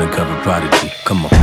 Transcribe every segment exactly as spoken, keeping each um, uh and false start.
Undercover prodigy, come on.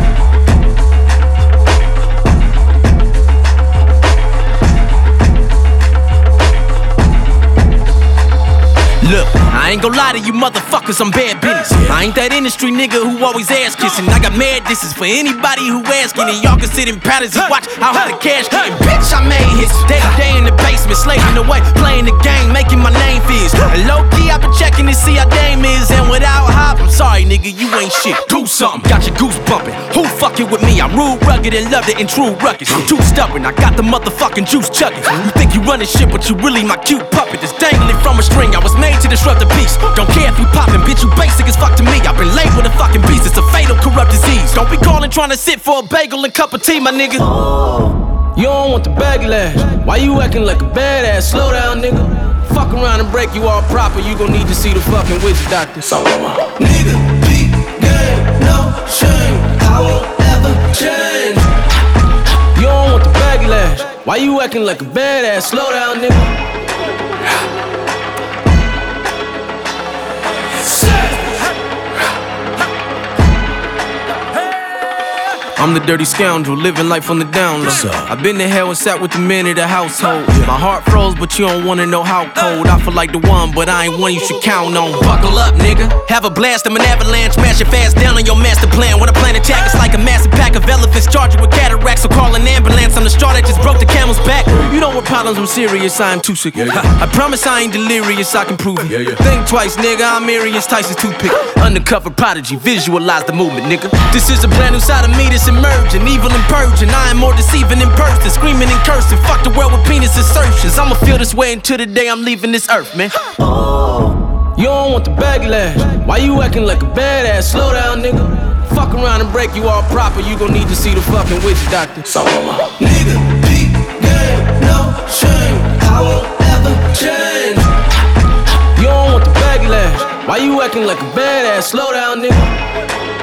Look, I ain't gon' lie to you motherfuckers, I'm bad business. I ain't that industry nigga who always ass kissing. I got mad disses for anybody who asking, and y'all can sit in palaces, watch how hard the cash getting. Bitch, I made hits day to day in the basement, slaving away, playing the game, making my name fizz. And low key, I been checking to see how Dame is, and without hop, I'm sorry nigga, you ain't shit. Do something, got your goose bumping. Who fucking with me? I'm rude, rugged, and loved it in true ruckus. I'm too stubborn, I got the motherfucking juice chugging. You think you running shit, but you really my cute puppet that's dangling from a string. I was made to disrupt the peace. Don't care if you poppin', bitch, you basic as fuck to me. I've been laid with a fucking beast, it's a fatal corrupt disease. Don't be calling trying to sit for a bagel and cup of tea, my nigga. You don't want the backlash. Why you acting like a badass? Slow down, nigga. Fuck around and break you all proper. You gon' need to see the fucking witch doctor. Nigga, beat, game, no shame. I won't ever change. You don't want the backlash. Why you acting like a badass? Slow down, nigga. I'm the dirty scoundrel, living life on the down low. I've been to hell and sat with the men of the household. My heart froze, but you don't wanna know how cold. I feel like the one, but I ain't one you should count on. Buckle up, nigga. Have a blast, I'm an avalanche. Mash it fast down on your master plan. When I plan attack, it's like a massive pack of elephants charged with cataracts. So call an ambulance, I'm the straw that just broke the camel's back. You know what problems, I'm serious, I am too sick. I promise I ain't delirious, I can prove it. Think twice, nigga, I'm Arius Tyson's toothpick. Undercover prodigy, visualize the movement, nigga. This is a brand new side of me that's emerging, evil and purging. I am more deceiving in person, screaming and cursing. Fuck the world with penis insertions. I'ma feel this way until the day I'm leaving this earth, man. You don't want the backlash. Why you acting like a badass? Slow down, nigga. Fuck around and break you all proper. You gon' need to see the fucking witch doctor. Nigga, beat, game, no shame. I won't ever change. You don't want the backlash. Why you acting like a badass? Slow down, nigga.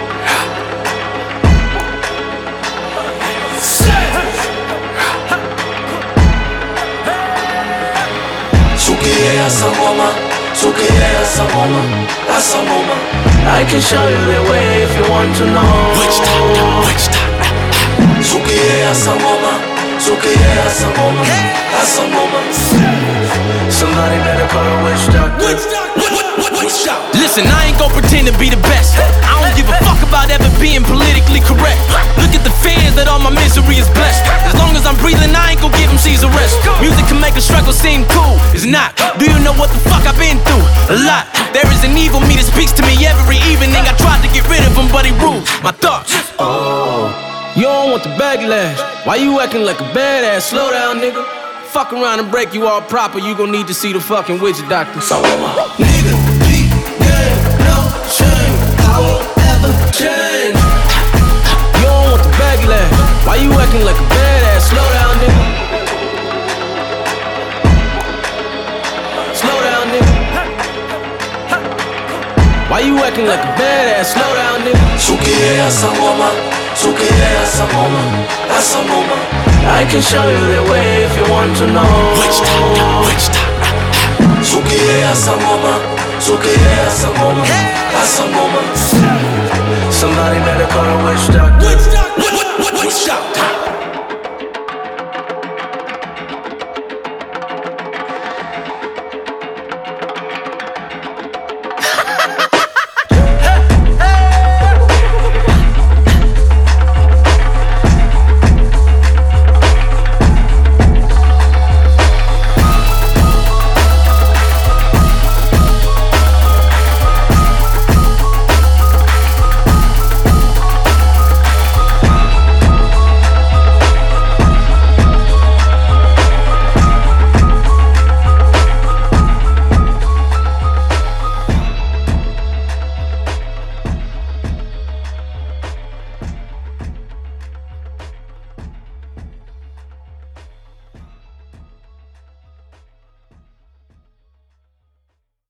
Yeah, Samoma, Suki, yeah, Samoma, that's Samoma. I can show you the way if you want to know. Witch doctor, witch doctor. Suki, yeah, Samoma, Suki, yeah, Samoma, that's Samoma. Somebody better call a witch doctor. Witch doctor, witch doctor. Listen, I ain't gon' pretend to be the best. I don't give a fuck about ever being politically correct. Look at the fans that all my misery is blessed. As long as I'm breathing, I ain't gon' give them Caesar rest. Music can make a struggle seem cool, it's not. Do you know what the fuck I've been through? A lot. There is an evil me that speaks to me every evening. I tried to get rid of him, but he rules my thoughts. Oh, you don't want the backlash. Why you acting like a badass? Slow down, nigga. Fuck around and break you all proper. You gon' need to see the fucking witch doctor. Nigga, beat, game, no shame. I won't ever change. You don't want the backlash. Why you acting like a badass? Slow down, nigga. Slow down, nigga. Why you acting like a badass? Slow down, nigga. Suki, yeah, Samoma, Suki, yeah, Samoma, that's Samoma. I can show you the way if you want to know. Witch doctor, witch doctor. Suki, yeah, Samoma, Suki, yeah, Samoma, that's Samoma. Somebody better call a witch doctor. Witch doctor, witch doctor.